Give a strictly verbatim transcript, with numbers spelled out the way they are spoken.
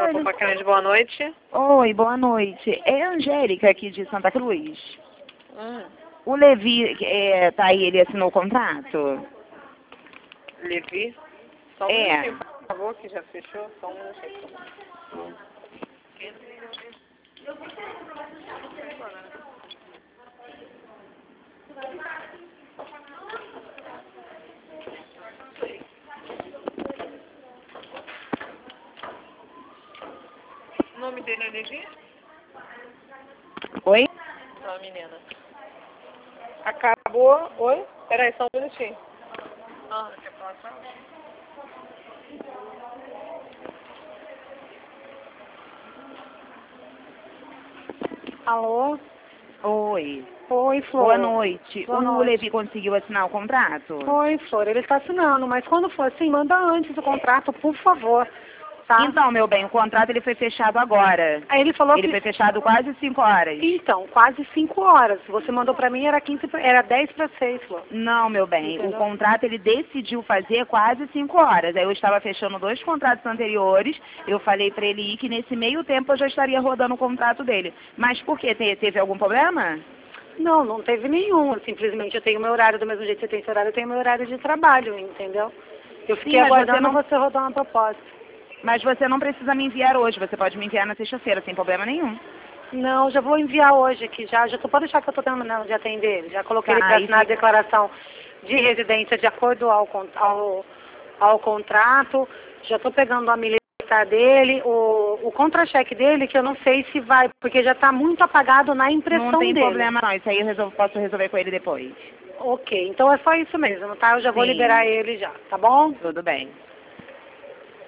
Oi. Papacana, boa noite. Oi, boa noite. É a Angélica aqui de Santa Cruz. Hum. O Levi, é, tá aí, ele assinou o contrato? Levi? Só um É. minutinho, por favor, que já fechou. Só um minutinho. O nome dele é Levi? Oi? Não, menina. Acabou. Oi? Peraí, só um minutinho. Ah, quer falar com ela? Alô? Oi. Oi, Flor. Boa noite. Boa o noite. Levi conseguiu assinar o contrato? Oi, Flor. Ele está assinando, mas quando for assim, manda antes o contrato, por favor. Tá? Então, meu bem, o contrato ele foi fechado agora. Aí ele falou Ele que... foi fechado quase cinco horas. Então, quase cinco horas. Você mandou pra mim, era quinze, pra- era dez para seis, Flor. Não, meu bem, Entendeu? o contrato ele decidiu fazer quase cinco horas. Aí eu estava fechando dois contratos anteriores, eu falei para ele ir que nesse meio tempo eu já estaria rodando o contrato dele. Mas por quê? Te- Teve algum problema? Não, não teve nenhum. Simplesmente eu tenho meu horário, do mesmo jeito que você tem seu horário, eu tenho meu horário de trabalho, entendeu? Eu fiquei mas aguardando você não- você rodar uma proposta. Mas você não precisa me enviar hoje, você pode me enviar na sexta-feira, sem problema nenhum. Não, já vou enviar hoje aqui, já. Já tô, pode deixar que eu tô terminando de atender ele. Já coloquei Tá, ele para aí assinar a fica- declaração de residência de acordo ao, con- ao, ao contrato. Já tô pegando a militar dele, o, o contra-cheque dele, que eu não sei se vai, porque já tá muito apagado na impressão Não tem dele. problema não, isso aí eu resolvo- posso resolver com ele depois. Ok, então é só isso mesmo, tá? Eu já vou Sim. liberar ele já, tá bom? Tudo bem.